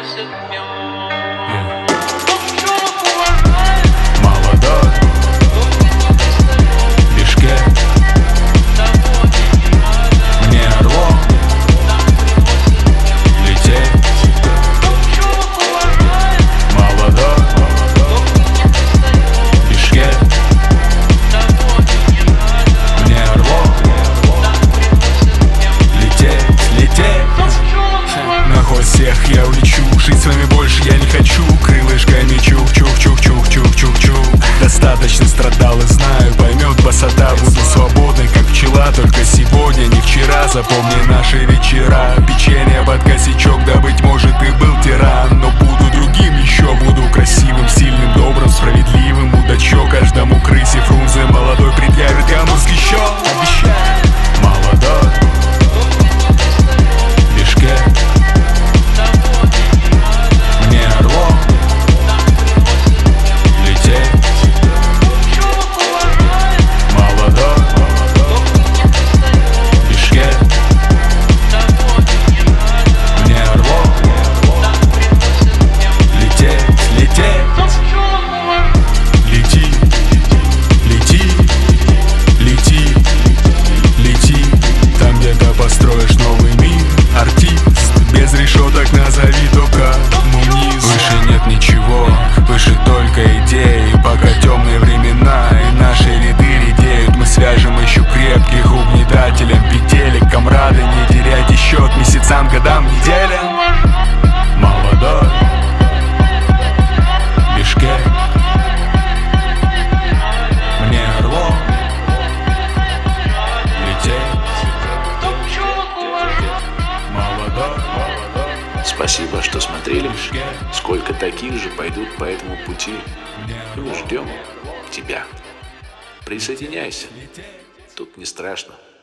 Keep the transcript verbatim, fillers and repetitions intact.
Молодой Бишкек, мне орлом лететь. Молодой Бишкек, мне орлом лететь, лететь. На хвост всех я улечу, жить с вами больше я не хочу. Крылышками чух-чух-чух-чух-чух-чух. Достаточно страдал и знаю, поймет босота. Буду свободной, как пчела, только сегодня, не вчера. Запомни наши вечера, печенье под косячок. Да, быть может, и был тиран, но буду другим еще. Буду красивым, сильным, добрым, справедливым. Удачок каждому крысе Фрунзе молодой предъявит гамбургский счет. Обещаю. Молодой Бишкек, мне орлом лететь. Молодой Бишкек, мне орлом лететь, лететь. Лети, лети, лети, лети. Там где-то построишь новый мир. Артист без решеток, назови только вниз. Выше нет ничего, выше только идеи. Пока темные времена и наши ряды редеют, мы свяжем еще крепких угнетателям петелек. Комрады, не теряйте счет месяцам, годам, неделям. Молодой Бишкек, мне орлом лететь. Молодой Спасибо, что смотрели. Сколько таких же пойдут по этому пути. И мы ждем тебя. Присоединяйся. Тут не страшно.